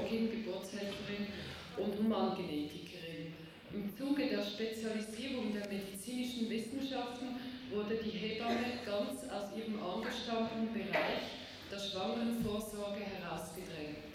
Zeugin, Geburtshelferin und Humangenetikerin. Im Zuge der Spezialisierung der medizinischen Wissenschaften wurde die Hebamme ganz aus ihrem angestammten Bereich der Schwangerenvorsorge herausgedrängt.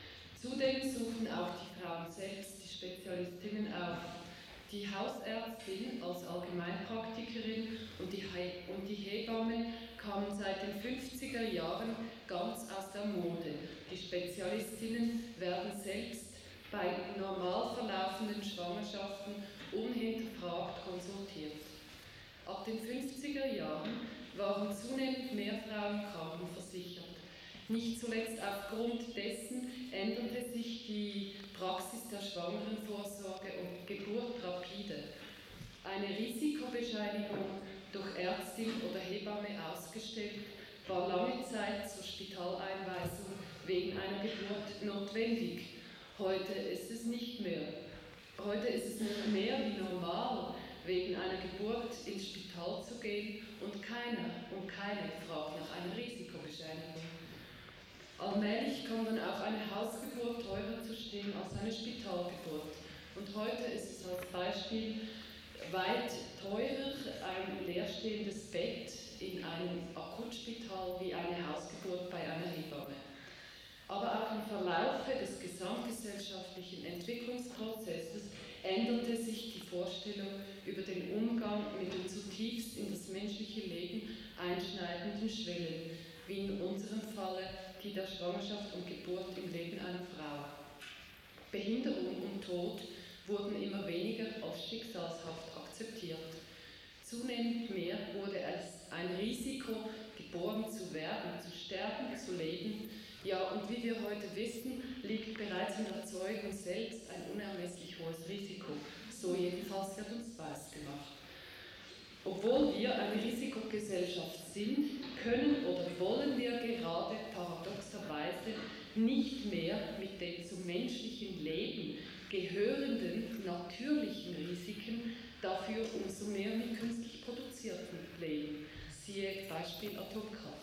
Zudem suchten auch die Frauen selbst die Spezialistinnen auf. Die Hausärztin als Allgemeinpraktikerin und die Hebamme kamen seit den 50er Jahren ganz aus der Mode. Die Spezialistinnen werden selbst bei normal verlaufenden Schwangerschaften unhinterfragt konsultiert. Ab den 50er Jahren waren zunehmend mehr Frauen krankenversichert. Nicht zuletzt aufgrund dessen änderte sich die Praxis der Schwangerenvorsorge und Geburt rapide. Eine Risikobescheinigung durch Ärztin oder Hebamme ausgestellt, war lange Zeit zur Spitaleinweisung wegen einer Geburt notwendig. Heute ist es nicht mehr. Heute ist es nicht mehr wie normal, wegen einer Geburt ins Spital zu gehen und keine fragt nach einer Risikobescheinigung. Allmählich kam dann auch eine Hausgeburt teurer zu stehen als eine Spitalgeburt. Und heute ist es als Beispiel weit teurer ein leerstehendes Bett in einem Akutspital wie eine Hausgeburt bei einer Hebamme. Aber auch im Verlaufe des gesamtgesellschaftlichen Entwicklungsprozesses änderte sich die Vorstellung über den Umgang mit den zutiefst in das menschliche Leben einschneidenden Schwellen, wie in unserem Falle die der Schwangerschaft und Geburt im Leben einer Frau. Behinderung und Tod wurden immer weniger als schicksalshaft akzeptiert. Zunehmend mehr wurde es ein Risiko, geboren zu werden, zu sterben, zu leben. Ja, und wie wir heute wissen, liegt bereits in der Zeugung selbst ein unermesslich hohes Risiko. So jedenfalls wird uns weisgemacht. Obwohl wir eine Risikogesellschaft sind, können oder wollen wir gerade paradoxerweise nicht mehr mit den zum menschlichen Leben gehörenden natürlichen Risiken, dafür umso mehr mit künstlich produzierten leben. Siehe Beispiel Atomkraft.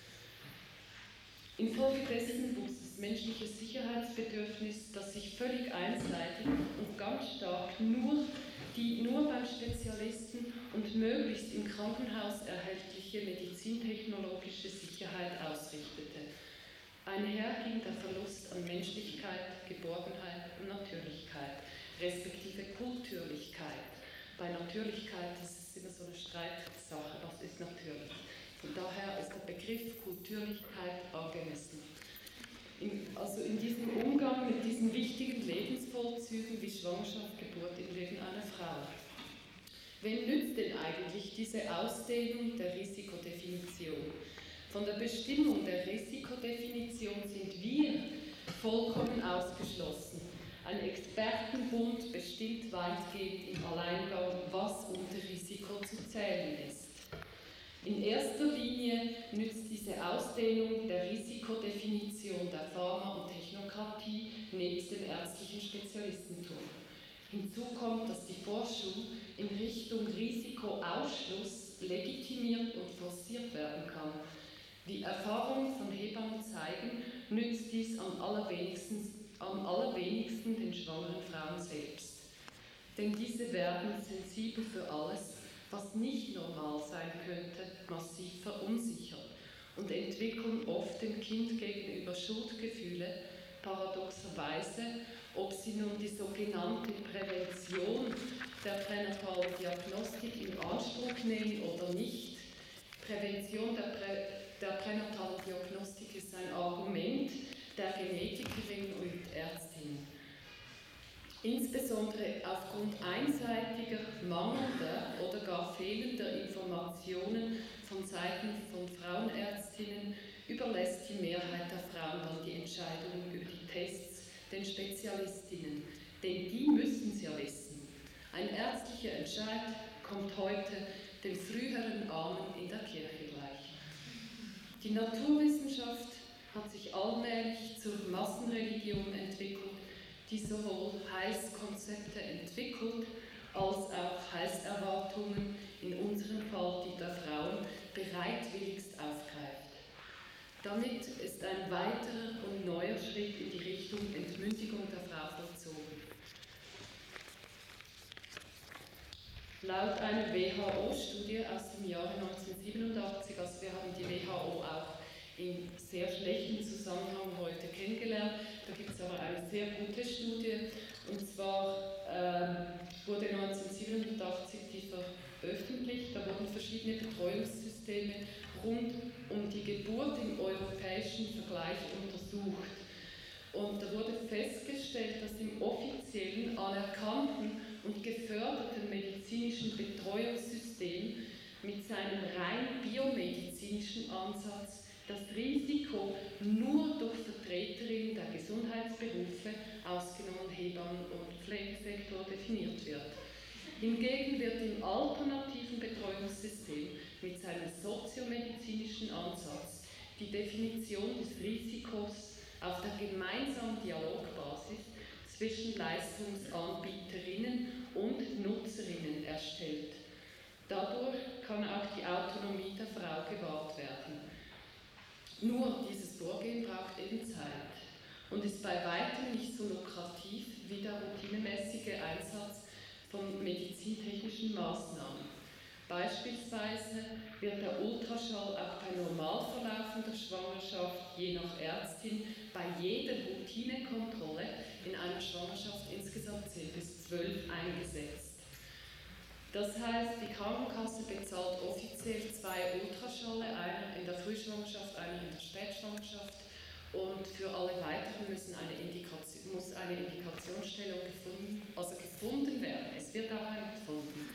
Infolgedessen wuchs das menschliche Sicherheitsbedürfnis, das sich völlig einseitig und ganz stark nur beim Spezialisten und möglichst im Krankenhaus erhältliche medizintechnologische Sicherheit ausrichtete. Einher ging der Verlust an Menschlichkeit, Geborgenheit und Natürlichkeit, respektive Kulturlichkeit. Bei Natürlichkeit ist es immer so eine Streitsache, was ist natürlich. Von daher ist der Begriff Kulturlichkeit angemessen. In diesem Umgang mit diesen wichtigen Lebensvollzügen wie Schwangerschaft, Geburt im Leben einer Frau. Wem nützt denn eigentlich diese Ausdehnung der Risikodefinition? Von der Bestimmung der Risikodefinition sind wir vollkommen ausgeschlossen. Ein Expertenbund bestimmt weitgehend im Alleingang, was unter Risiko zu zählen ist. In erster Linie nützt diese Ausdehnung der Risikodefinition der Pharma- und Technokratie nebst dem ärztlichen Spezialistentum. Hinzu kommt, dass die Forschung in Richtung Risikoausschluss legitimiert und forciert werden kann. Die Erfahrungen von Hebammen zeigen, nützt dies am allerwenigsten den schwangeren Frauen selbst. Denn diese werden sensibel für alles, was nicht normal sein könnte, massiv verunsichert und entwickeln oft dem Kind gegenüber Schuldgefühle, paradoxerweise, ob sie nun die sogenannte Prävention der pränatalen Diagnostik in Anspruch nehmen oder nicht. Prävention der pränatalen Diagnostik ist ein Argument der Genetikerin und Ärztin. Insbesondere aufgrund einseitiger, mangelnder oder gar fehlender Informationen von Seiten von Frauenärztinnen überlässt die Mehrheit der Frauen dann die Entscheidungen über die Tests den Spezialistinnen, denn die müssen es ja wissen. Ein ärztlicher Entscheid kommt heute den früheren Ahnen in der Kirche gleich. Die Naturwissenschaft hat sich allmählich zur Massenreligion entwickelt, die sowohl Heilskonzepte entwickelt, als auch Heilserwartungen, in unserem Fall die der Frauen, bereitwilligst aufgreift. Damit ist ein weiterer und neuer Schritt in die Richtung Laut einer WHO-Studie aus dem Jahre 1987, also wir haben die WHO auch in sehr schlechtem Zusammenhang heute kennengelernt, da gibt es aber eine sehr gute Studie, und zwar wurde 1987 die veröffentlicht, da wurden verschiedene Betreuungssysteme rund um die Geburt im europäischen Vergleich untersucht. Und da wurde festgestellt, dass im offiziellen, anerkannten und geförderten medizinischen Betreuungssystem mit seinem rein biomedizinischen Ansatz das Risiko nur durch Vertreterinnen der Gesundheitsberufe, ausgenommen Hebammen und Pflegesektor, definiert wird. Hingegen wird im alternativen Betreuungssystem mit seinem soziomedizinischen Ansatz die Definition des Risikos auf der gemeinsamen Dialogbasis zwischen Leistungsanbieterinnen und Nutzerinnen erstellt. Dadurch kann auch die Autonomie der Frau gewahrt werden. Nur dieses Vorgehen braucht eben Zeit und ist bei weitem nicht so lukrativ wie der routinemäßige Einsatz von medizintechnischen Maßnahmen. Beispielsweise wird der Ultraschall auch bei normal verlaufender Schwangerschaft je nach Ärztin bei jeder Routinekontrolle in einer Schwangerschaft insgesamt 10 bis 12 eingesetzt. Das heißt, die Krankenkasse bezahlt offiziell 2 Ultraschalle, einer in der Frühschwangerschaft, einer in der Spätschwangerschaft, und für alle weiteren muss eine Indikationsstellung gefunden werden. Es wird auch eine gefunden.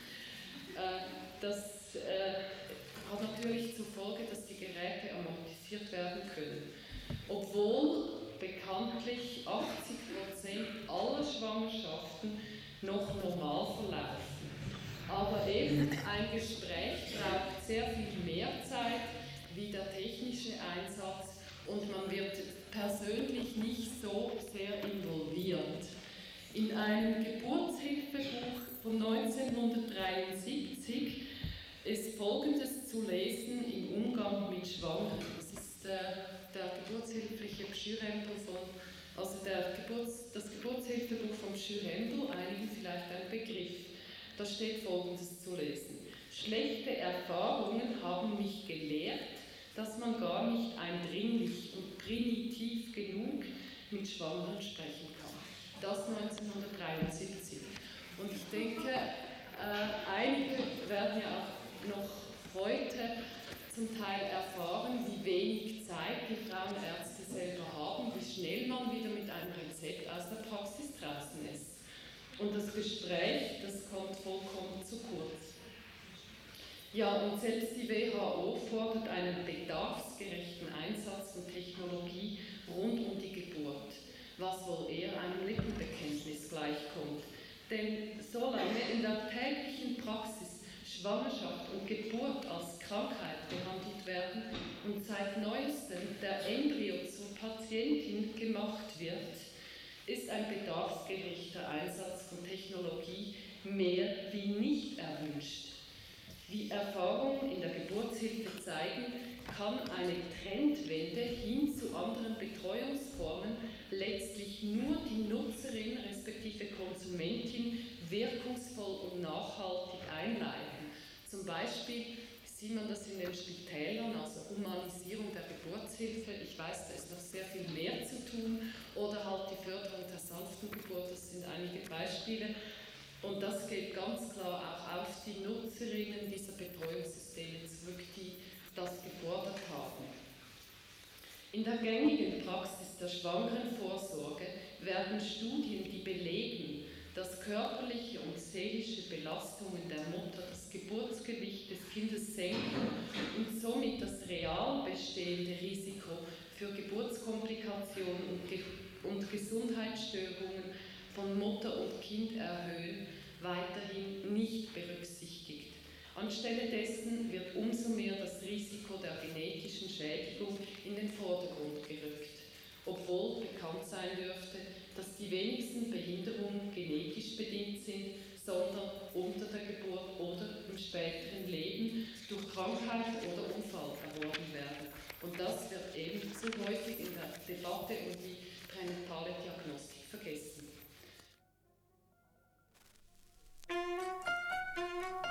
Das hat natürlich zur Folge, dass die Geräte amortisiert werden können. Obwohl bekanntlich 80% aller Schwangerschaften noch normal verlaufen. Aber eben ein Gespräch braucht sehr viel mehr Zeit wie der technische Einsatz und man wird persönlich nicht so sehr involviert. In einem Geburtshilfebuch von 1973 ist Folgendes zu lesen im Umgang mit Schwangeren. Das ist der geburtshilfliche Schürendl das Geburtshilfebuch vom Schürendl, einigen vielleicht ein Begriff. Da steht Folgendes zu lesen: Schlechte Erfahrungen haben mich gelehrt, dass man gar nicht eindringlich und primitiv genug mit Schwangeren sprechen kann. Das 1973. Und ich denke, einige werden ja auch noch heute zum Teil erfahren, wie wenig Zeit die Frauenärzte selber haben, wie schnell man wieder mit einem Rezept aus der Praxis draußen ist. Und das Gespräch, das kommt vollkommen zu kurz. Ja, und selbst die WHO fordert einen bedarfsgerechten Einsatz von Technologie rund um die Geburt, was wohl eher einem Lippenbekenntnis gleichkommt. Denn solange in der täglichen Praxis Schwangerschaft und Geburt als Krankheit behandelt werden und seit neuestem der Embryo zur Patientin gemacht wird, ist ein bedarfsgerechter Einsatz von Technologie mehr wie nicht erwünscht. Wie Erfahrungen in der Geburtshilfe zeigen, kann eine Trendwende hin zu anderen Betreuungsformen letztlich nur die Nutzerin respektive Konsumentin wirkungsvoll und nachhaltig einleiten. Zum Beispiel sieht man das in den Spitälern, also Humanisierung der Geburtshilfe. Ich weiß, da ist noch sehr viel mehr zu tun. Oder halt die Förderung der sanften Geburt, das sind einige Beispiele. Und das geht ganz klar auch auf die Nutzerinnen dieser Betreuungssysteme zurück, die das gefordert haben. In der gängigen Praxis der Schwangerenvorsorge werden Studien, die belegen, dass körperliche und seelische Belastungen der Mutter das Geburtsgewicht des Kindes senken und somit das real bestehende Risiko für Geburtskomplikationen und Gesundheitsstörungen von Mutter und Kind erhöhen, weiterhin nicht berücksichtigt. Anstelle dessen wird umso mehr das Risiko der genetischen Schädigung in den Vordergrund gerückt, obwohl bekannt sein dürfte, dass die wenigsten Behinderungen genetisch bedingt sind, sondern unter der Geburt oder im späteren Leben durch Krankheit oder Unfall erworben werden. Und das wird eben zu häufig in der Debatte um die pränatale Diagnostik vergessen.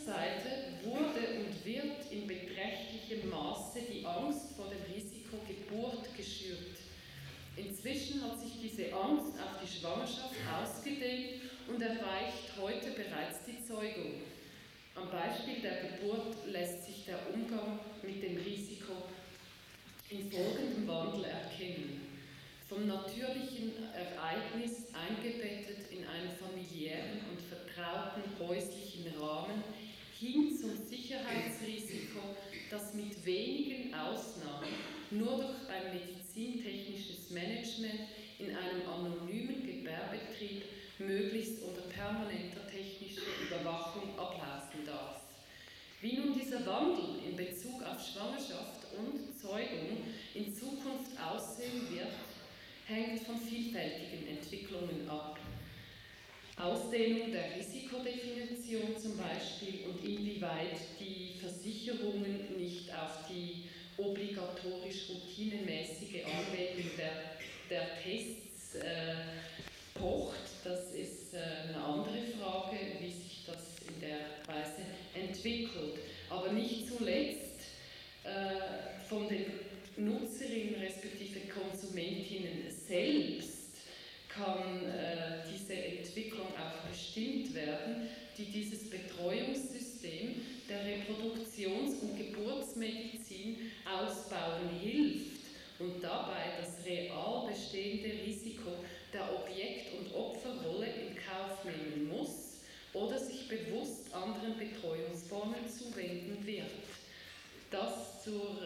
Seite wurde und wird in beträchtlichem Maße die Angst vor dem Risiko Geburt geschürt. Inzwischen hat sich diese Angst auf die Schwangerschaft ausgedehnt und erreicht heute bereits die Zeugung. Am Beispiel der Geburt lässt sich der Umgang mit dem Risiko in folgendem Wandel erkennen. Vom natürlichen Ereignis eingebettet in einen familiären und vertrauten häuslichen Rahmen hin zum Sicherheitsrisiko, das mit wenigen Ausnahmen nur durch ein medizintechnisches Management in einem anonymen Gebärbetrieb möglichst unter permanenter technischer Überwachung ablaufen darf. Wie nun dieser Wandel in Bezug auf Schwangerschaft und Zeugung in Zukunft aussehen wird, hängt von vielfältigen Entwicklungen ab. Ausdehnung der Risikodefinition zum Beispiel und inwieweit die Versicherungen nicht auf die obligatorisch routinemäßige Anwendung der Tests pocht, das ist eine andere Frage, wie sich das in der Weise entwickelt. Aber nicht zuletzt von den Nutzerinnen respektive Konsumentinnen selbst kann diese Entwicklung auch bestimmt werden, die dieses Betreuungssystem der Reproduktions- und Geburtsmedizin ausbauen hilft und dabei das real bestehende Risiko der Objekt- und Opferrolle in Kauf nehmen muss oder sich bewusst anderen Betreuungsformen zuwenden wird. Das zur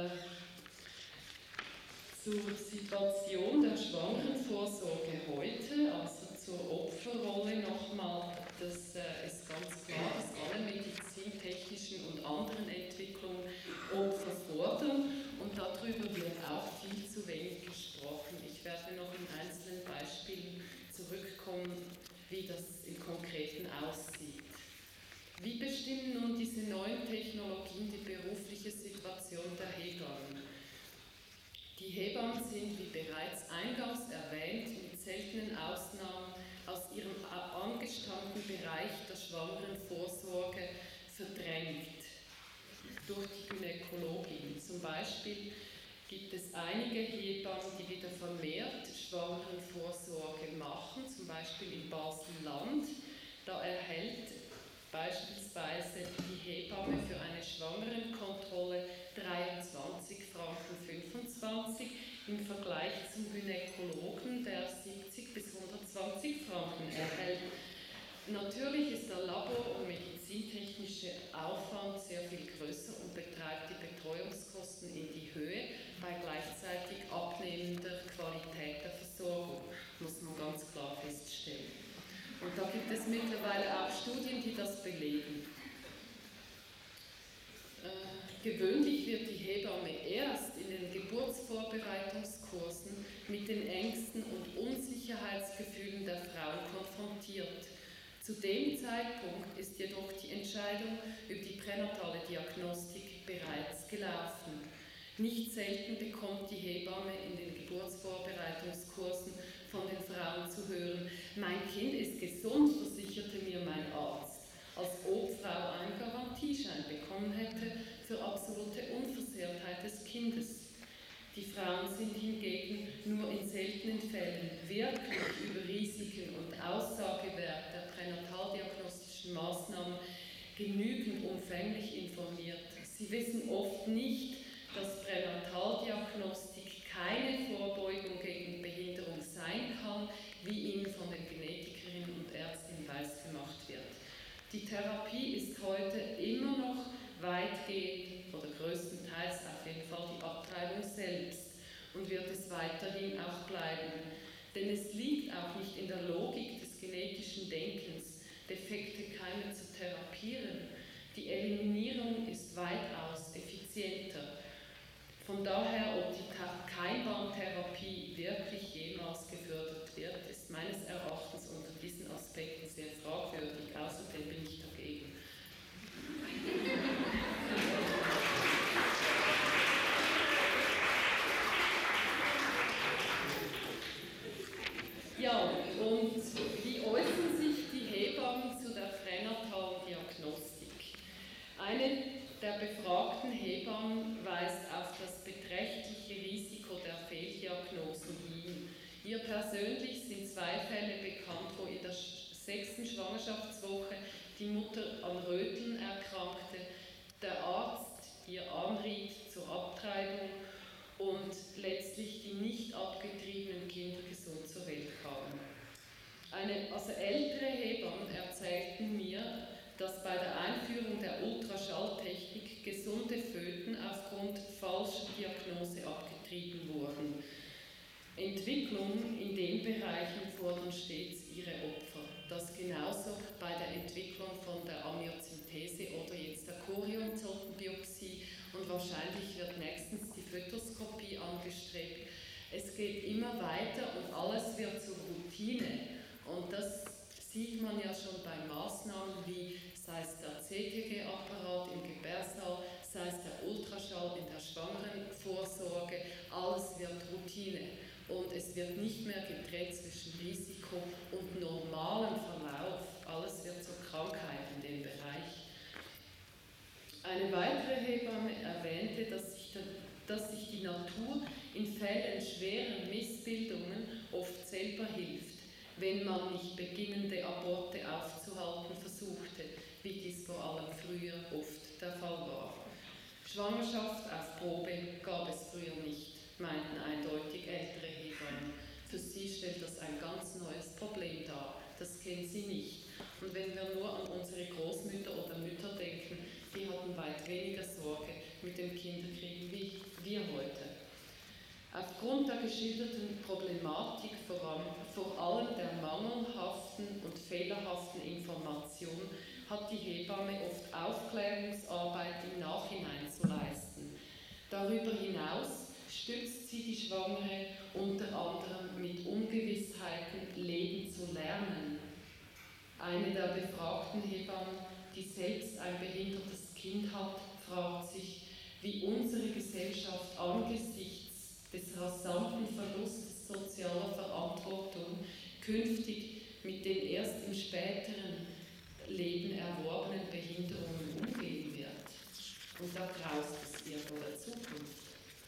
Situation der Schwangerenvorsorge heute, also zur Opferrolle nochmal, das ist ganz klar, dass alle medizintechnischen und anderen Entwicklungen Opfer fordern und darüber wird auch viel zu wenig gesprochen. Ich werde noch in einzelnen Beispielen zurückkommen, wie das im Konkreten aussieht. Wie bestimmen nun diese neuen Technologien die berufliche Situation der Hebammen? Die Hebammen sind, wie bereits eingangs erwähnt, mit seltenen Ausnahmen aus ihrem angestammten Bereich der Schwangerenvorsorge verdrängt durch die Gynäkologin. Zum Beispiel gibt es einige Hebammen, die wieder vermehrt Schwangerenvorsorge machen, zum Beispiel in Basel-Land. Da erhält beispielsweise die Hebamme für eine Schwangerenkontrolle 23,25 Franken im Vergleich zum Gynäkologen, der 70 bis 120 Franken erhält. Natürlich ist der Labor- und medizintechnische Aufwand sehr viel größer und betreibt die Betreuungskosten in die Höhe bei gleichzeitig abnehmender Qualität der Versorgung, muss man ganz klar feststellen. Und da gibt es mittlerweile auch Studien, die das belegen. Gewöhnlich wird die Hebamme erst in den Geburtsvorbereitungskursen mit den Ängsten und Unsicherheitsgefühlen der Frauen konfrontiert. Zu dem Zeitpunkt ist jedoch die Entscheidung über die pränatale Diagnostik bereits gelaufen. Nicht selten bekommt die Hebamme in den Geburtsvorbereitungskursen von den Frauen zu hören: Mein Kind ist gesund, versicherte mir mein Arzt, als ob Frau einen Garantieschein bekommen hätte für absolute Unversehrtheit des Kindes. Die Frauen sind hingegen nur in seltenen Fällen wirklich über Risiken und Aussagewert der pränataldiagnostischen Maßnahmen genügend umfänglich informiert. Sie wissen oft nicht, dass Pränataldiagnostik keine Vorbeugung gegen Behinderung sein kann, wie ihnen von den Genetikerinnen und Ärztinnen weisgemacht wird. Die Therapie ist heute immer noch weitgehend oder größtenteils auf jeden Fall die Abtreibung selbst und wird es weiterhin auch bleiben. Denn es liegt auch nicht in der Logik des genetischen Denkens, defekte Keime zu therapieren. Die Eliminierung ist weitaus effizienter. Von daher, ob die Keimbahntherapie wirklich jemals gefördert wird, ist meines Erachtens unter diesen Aspekten sehr fragwürdig. Außerdem bin ich dagegen. Ja, und wie äußern sich die Hebammen zu der pränatalen Diagnostik? weist auf das beträchtliche Risiko der Fehldiagnosen hin. Ihr persönlich sind 2 Fälle bekannt, wo in der 6. Schwangerschaftswoche die Mutter an Röteln erkrankte, der Arzt ihr anriet zur Abtreibung und letztlich die nicht abgetriebenen Kinder gesund zur Welt kamen. Ältere Hebammen erzählten mir, dass bei der Einführung der Ultraschalltechnik gesunde Föten aufgrund falscher Diagnose abgetrieben wurden. Entwicklungen in den Bereichen fordern stets ihre Opfer. Das genauso bei der Entwicklung von der Amniozentese oder jetzt der Chorionsombiopsie und wahrscheinlich wird nächstens die Fötoskopie angestrebt. Es geht immer weiter und alles wird zur Routine. Und das sieht man ja schon bei Maßnahmen wie, sei es der CTG-Apparat im Gebärsaal, sei es der Ultraschall in der Schwangerenvorsorge, alles wird Routine. Und es wird nicht mehr getrennt zwischen Risiko und normalem Verlauf. Alles wird zur Krankheit in dem Bereich. Eine weitere Hebamme erwähnte, dass sich die Natur in Fällen schwerer Missbildungen oft selber hilft, wenn man nicht beginnende Aborte aufzuhalten versuchte, wie dies vor allem früher oft der Fall war. Schwangerschaft auf Probe gab es früher nicht, meinten eindeutig ältere Hebammen. Für sie stellt das ein ganz neues Problem dar. Das kennen sie nicht. Und wenn wir nur an unsere Großmütter oder Mütter denken, die hatten weit weniger Sorge mit dem Kinderkriegen wie wir heute. Aufgrund der geschilderten Problematik, vor allem der mangelhaften und fehlerhaften Information, hat die Hebamme oft Aufklärungsarbeit im Nachhinein zu leisten. Darüber hinaus stützt sie die Schwangere unter anderem mit Ungewissheiten leben zu lernen. Eine der befragten Hebammen, die selbst ein behindertes Kind hat, fragt sich, wie unsere Gesellschaft angesichts des rasanten Verlustes sozialer Verantwortung künftig mit den erst im späteren Leben erworbenen Behinderungen umgehen wird. Und da graust es ihr vor der Zukunft.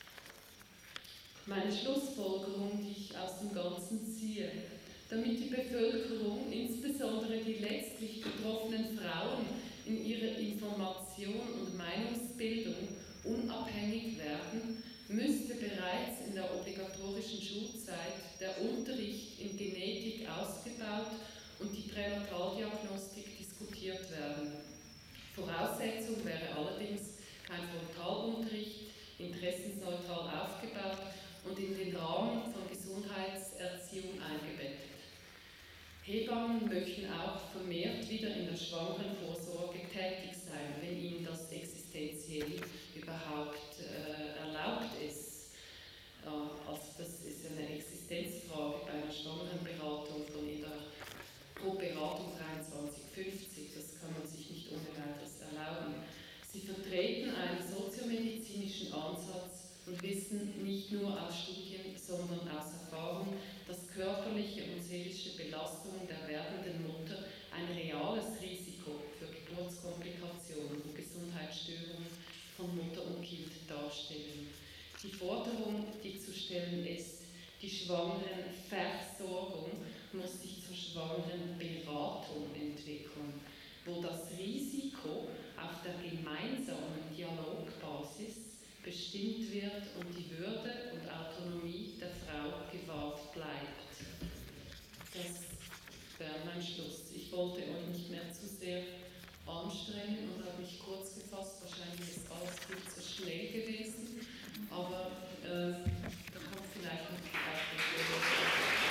Meine Schlussfolgerung, die ich aus dem Ganzen ziehe, damit die Bevölkerung, insbesondere die letztlich betroffenen Frauen, in ihrer Information und Meinungsbildung unabhängig werden, müsste bereits in der obligatorischen Schulzeit der Unterricht in Genetik ausgebaut und die Pränataldiagnostik diskutiert werden. Voraussetzung wäre allerdings kein Frontalunterricht, interessensneutral aufgebaut und in den Rahmen von Gesundheitserziehung eingebettet. Hebammen möchten auch vermehrt wieder in der Schwangerenvorsorge tätig sein, wenn ihnen das existenziell überhaupt erlaubt ist. Also das ist eine Existenzfrage bei einer Schwangerenberatung pro Beratung 23,50. Das kann man sich nicht ohne weiteres erlauben. Sie vertreten einen soziomedizinischen Ansatz und wissen nicht nur aus Studien, sondern aus Erfahrung, dass körperliche und seelische Belastungen der werdenden Mutter ein reales Risiko für Geburtskomplikationen und Gesundheitsstörungen von Mutter und Kind darstellen. Die Forderung, die zu stellen ist, die Schwangerenversorgung muss sich zur Schwangerenberatung entwickeln, wo das Risiko auf der gemeinsamen Dialogbasis bestimmt wird und die Würde und Autonomie der Frau gewahrt bleibt. Das wäre mein Schluss. Ich wollte euch nicht mehr zu sehr anstrengen und habe mich kurz gefasst. Wahrscheinlich ist alles viel zu schnell gewesen, aber da kommt vielleicht noch die Frage.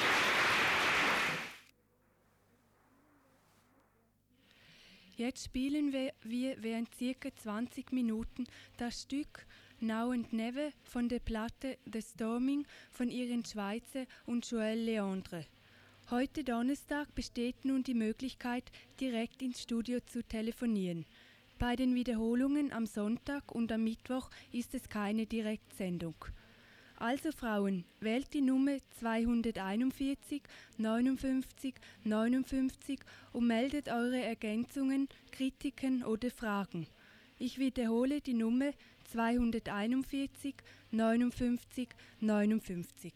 Jetzt spielen wir während ca. 20 Minuten das Stück Now and Never von der Platte The Storming von Irene Schweizer und Joël Leandre. Heute Donnerstag besteht nun die Möglichkeit, direkt ins Studio zu telefonieren. Bei den Wiederholungen am Sonntag und am Mittwoch ist es keine Direktsendung. Also Frauen, wählt die Nummer 241 59 59 und meldet eure Ergänzungen, Kritiken oder Fragen. Ich wiederhole die Nummer 241 59 59.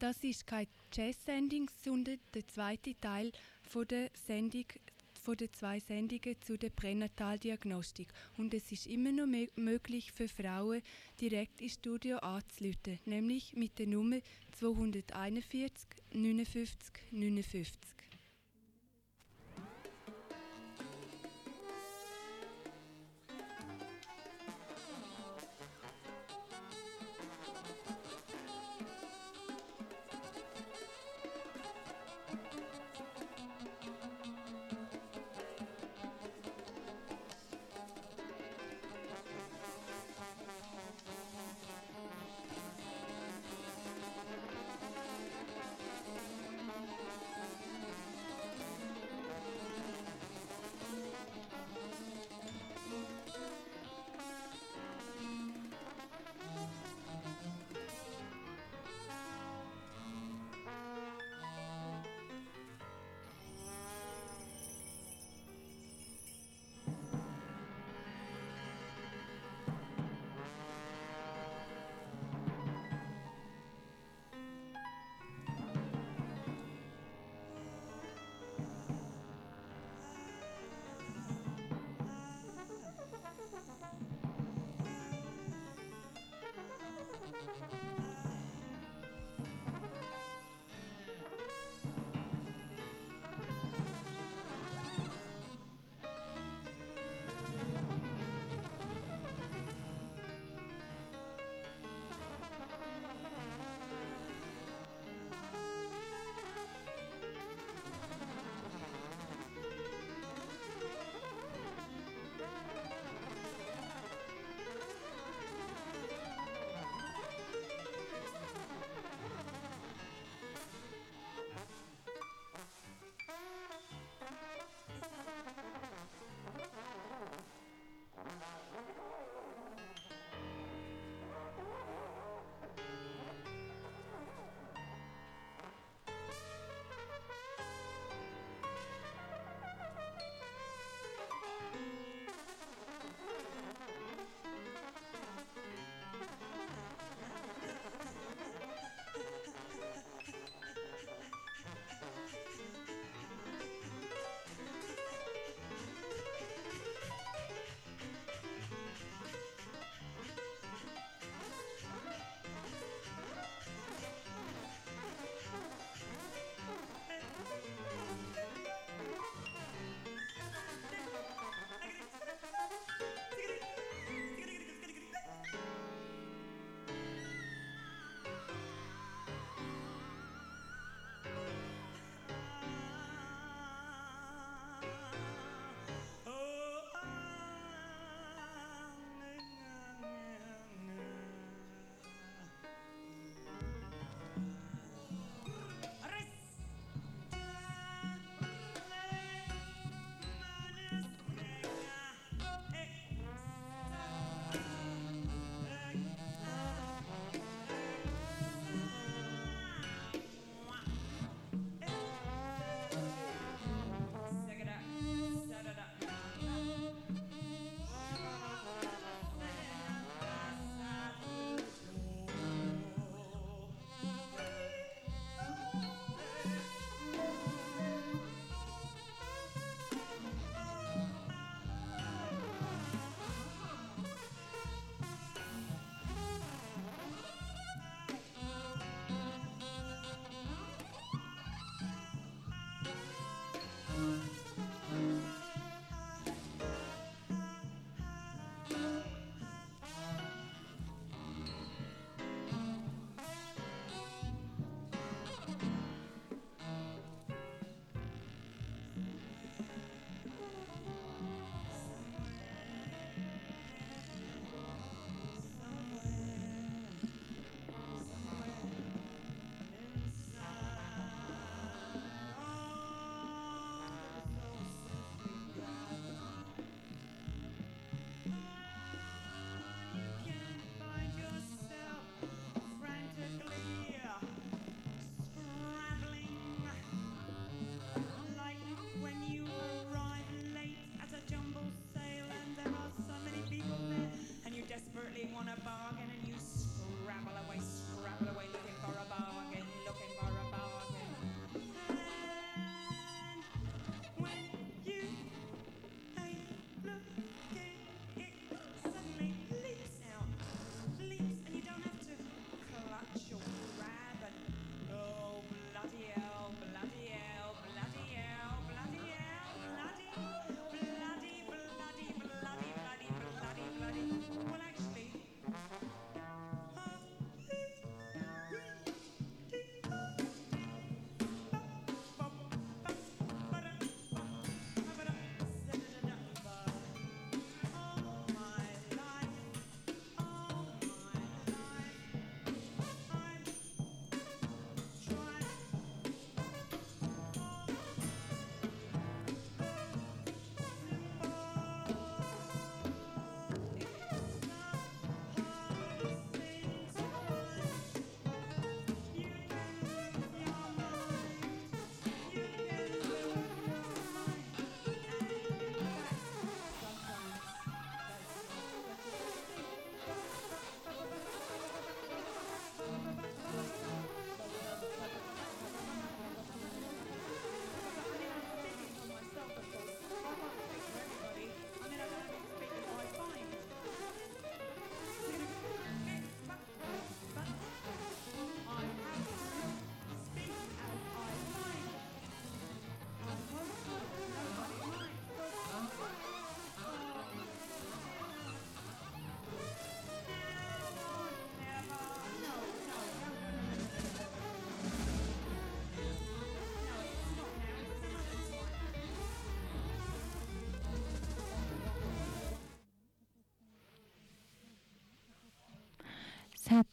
Das ist keine Jazz-Sendung, sondern der zweite Teil von der Sendung, von den 2 Sendungen zu der Pränataldiagnostik. Und es ist immer noch möglich für Frauen, direkt ins Studio anzurufen, nämlich mit der Nummer 241 59 59.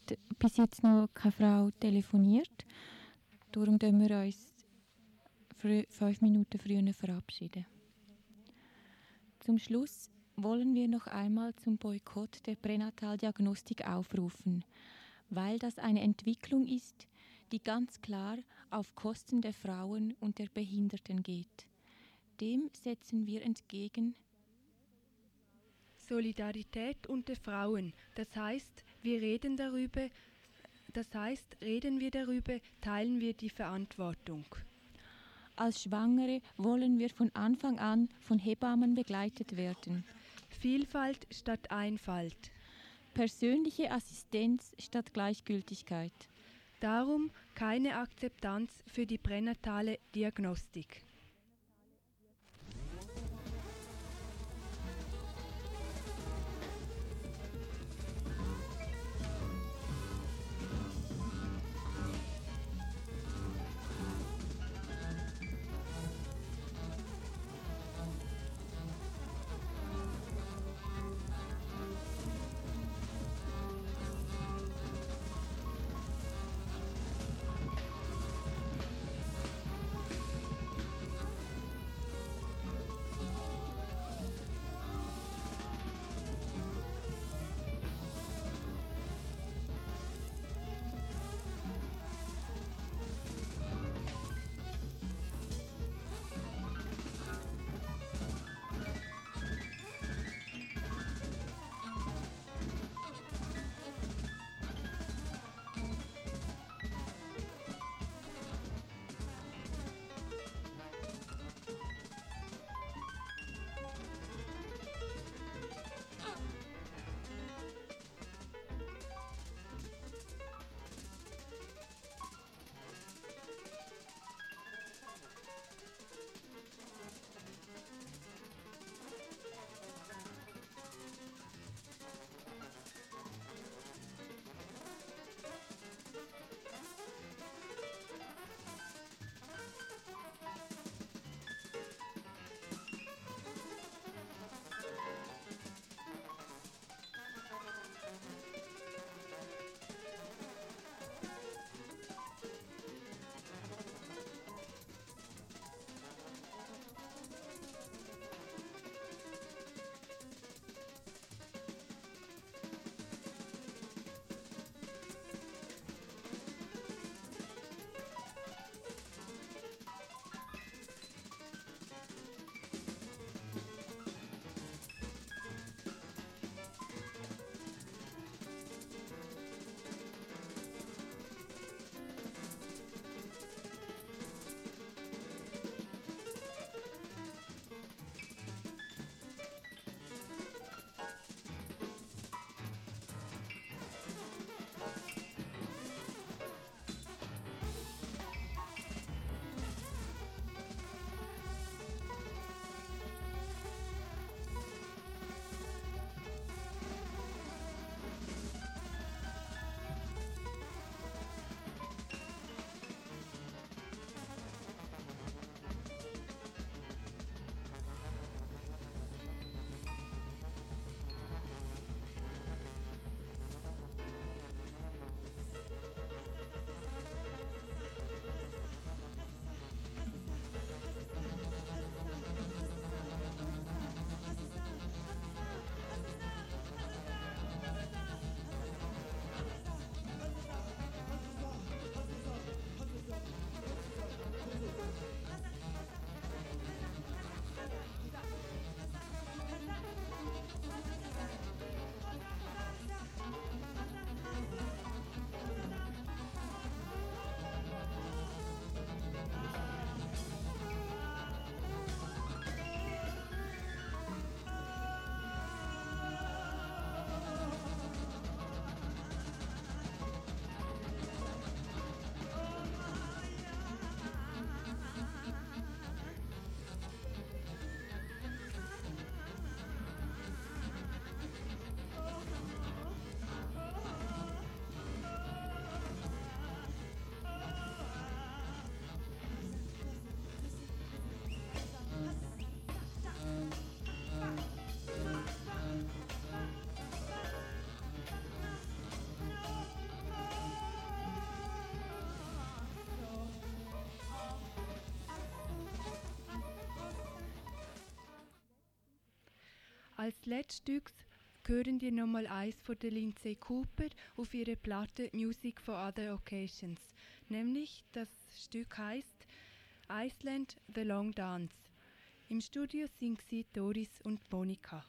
hat bis jetzt noch keine Frau telefoniert. Darum können wir uns 5 Minuten früher verabschieden. Zum Schluss wollen wir noch einmal zum Boykott der Pränataldiagnostik aufrufen, weil das eine Entwicklung ist, die ganz klar auf Kosten der Frauen und der Behinderten geht. Dem setzen wir entgegen Solidarität unter Frauen. Das heißt, reden wir darüber, teilen wir die Verantwortung. Als Schwangere wollen wir von Anfang an von Hebammen begleitet werden. Vielfalt statt Einfalt. Persönliche Assistenz statt Gleichgültigkeit. Darum keine Akzeptanz für die pränatale Diagnostik. Als letztes Stück hören wir nochmal eins von der Lindsay Cooper auf ihrer Platte Music for Other Occasions. Nämlich das Stück heißt Iceland The Long Dance. Im Studio sind sie Doris und Monika.